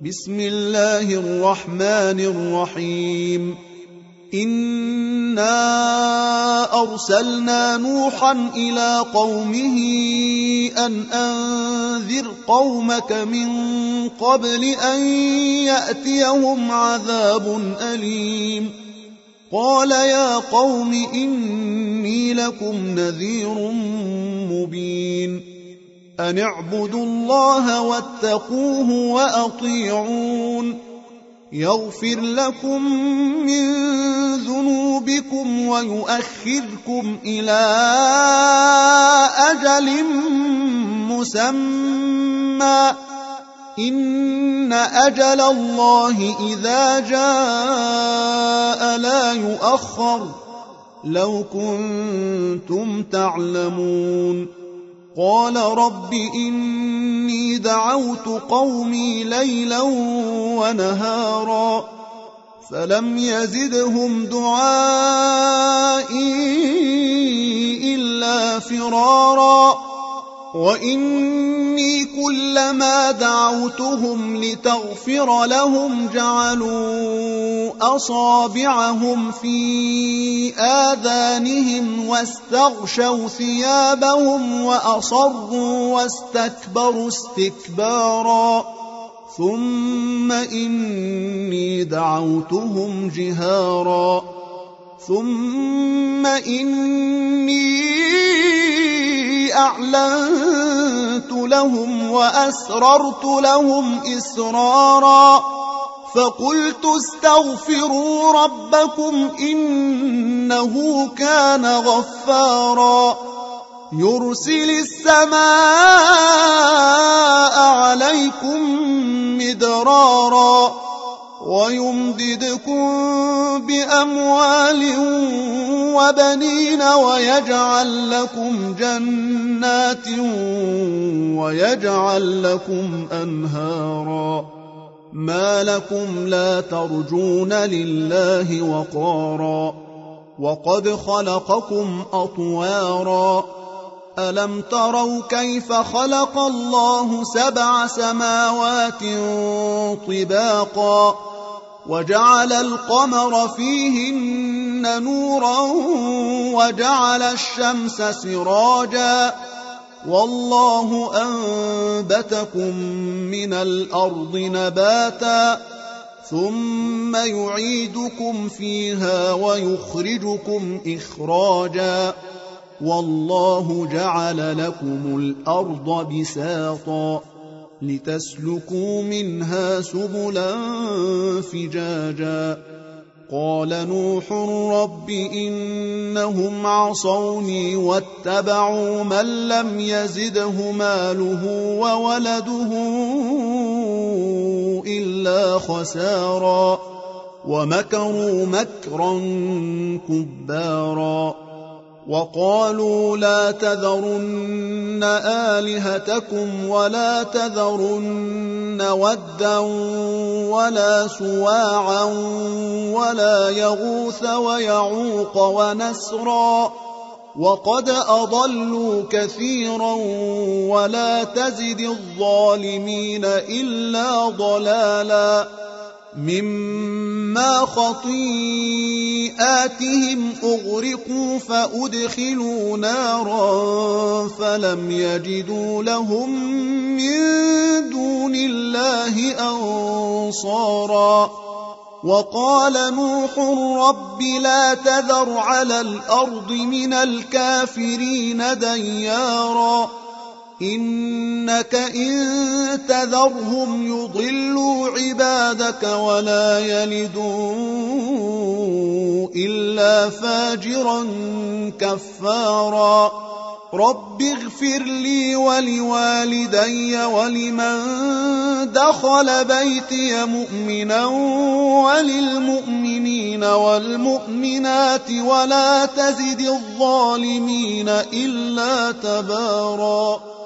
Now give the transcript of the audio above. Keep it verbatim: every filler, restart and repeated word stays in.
بسم الله الرحمن الرحيم إنا أرسلنا نوحا إلى قومه أن أنذر قومك من قبل أن يأتيهم عذاب أليم قال يا قوم إني لكم نذير مبين أن اعبدوا الله واتقوه وأطيعون يغفر لكم من ذنوبكم ويؤخركم إلى أجل مسمى إن أجل الله إذا جاء لا يؤخر لو كنتم تعلمون قال رب إني دعوت قومي ليلا ونهارا فلم يزدهم دعائي إلا فرارا وإني كلما دعوتهم لتغفر لهم جعلوا أصابعهم في آذانهم واستغشوا ثيابهم وأصروا واستكبروا استكبارا ثم إني دعوتهم جهارا ثم إني أعلنت لهم وأسررت لهم إسرارا فقلت استغفروا ربكم إنه كان غفارا يرسل السماء عليكم مدرارا ويمددكم بأموال وبنين ويجعل لكم جنات ويجعل لكم أنهارا ما لكم لا ترجون لله وقارا وقد خلقكم أطوارا ألم تروا كيف خلق الله سبع سماوات طباقا وجعل القمر فيهن نورا وجعل الشمس سراجا والله أنبتكم من الأرض نباتا ثم يعيدكم فيها ويخرجكم إخراجا والله جعل لكم الأرض بساطا لتسلكوا منها سبلا فجاجا قال نوح رب إنهم عصوني واتبعوا من لم يزده ماله وولده إلا خسارا ومكروا مكرا كبارا وقالوا لا تذرن آلهتكم ولا تذرن ودا ولا سواعا ولا يغوث ويعوق ونسرا وقد أضلوا كثيرا ولا تزد الظالمين إلا ضلالا مما خطيئاتهم أغرقوا فأدخلوا نارا فلم يجدوا لهم من دون الله أنصارا وقال نوح رب لا تذر على الأرض من الكافرين ديارا إنك إن تذرهم يضلوا عبادك ولا يلدوا إلا فاجرا كفارا رب اغفر لي ولوالدي ولمن دخل بيتي مؤمنا وللمؤمنين والمؤمنات ولا تزد الظالمين إلا تبارا